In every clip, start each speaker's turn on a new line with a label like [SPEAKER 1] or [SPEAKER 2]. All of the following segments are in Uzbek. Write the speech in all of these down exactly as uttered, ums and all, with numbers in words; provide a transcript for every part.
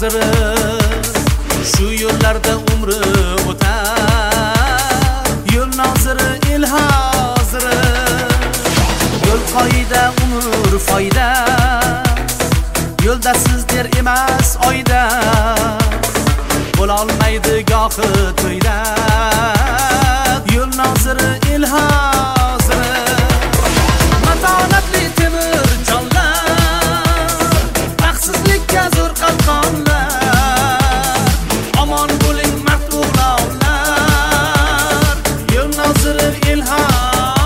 [SPEAKER 1] hoziri, shu yo'llarda umri o'tar. Yo'l noziri el hoziri, yo'l qoida umr foyda. Yo'lda sizdir emas oyda, bo'lolmaydi gohi to'yda. Yo'l noziri el hoziri, matonatli temir jonlar, baxtsizlikka zo'r qalqonlar. Omon bo'ling mard o'g'lonlar, yo'l noziri el hoziri.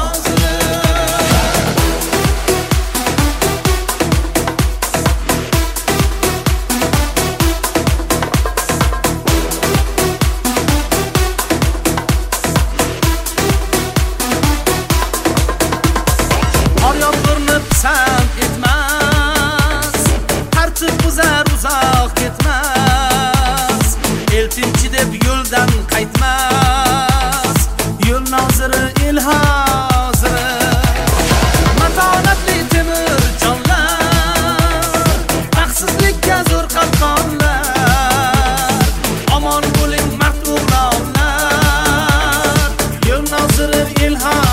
[SPEAKER 1] Pisand etmaz, tartib buzar uzoq ketmas. El tinchi deb yo'ldan qaytmas, yo'l noziri el hoziri. Matonatli temir jonlar, baxtsizlikka zo'r qalqonlar. Omon bo'ling mard o'g'lonlar, yo'l noziri el hoziri.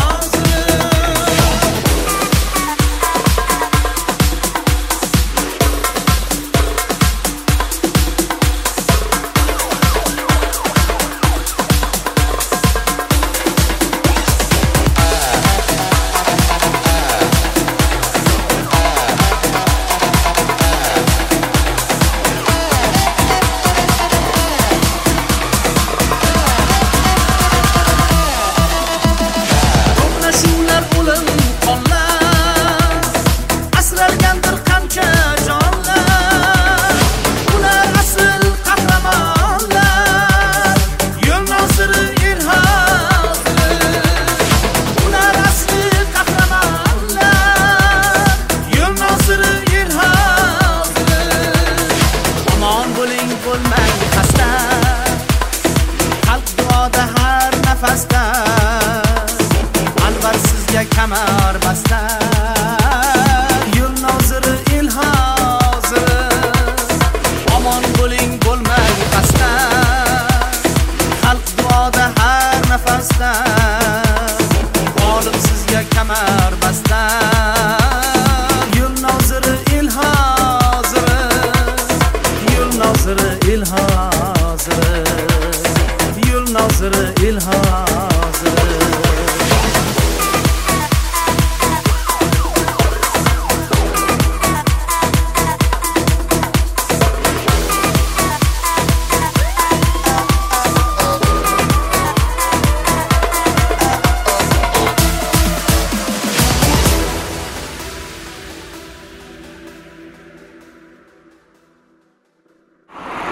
[SPEAKER 1] Bo'lmang xasta, xalq duoda har nafasda, albar sizga kamar basta. Yo'l noziri el hoziri, omon bo'ling bo'lmang xasta, xalq duoda har nafasda, g'olib sizga kamar basta. Yo'l noziri el hoziri, yo'l noziri el hoziri, yo'l noziri el hoziri.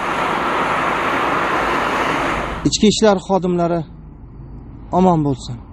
[SPEAKER 2] Ichki ishlar xodimlari omon bo'lsin.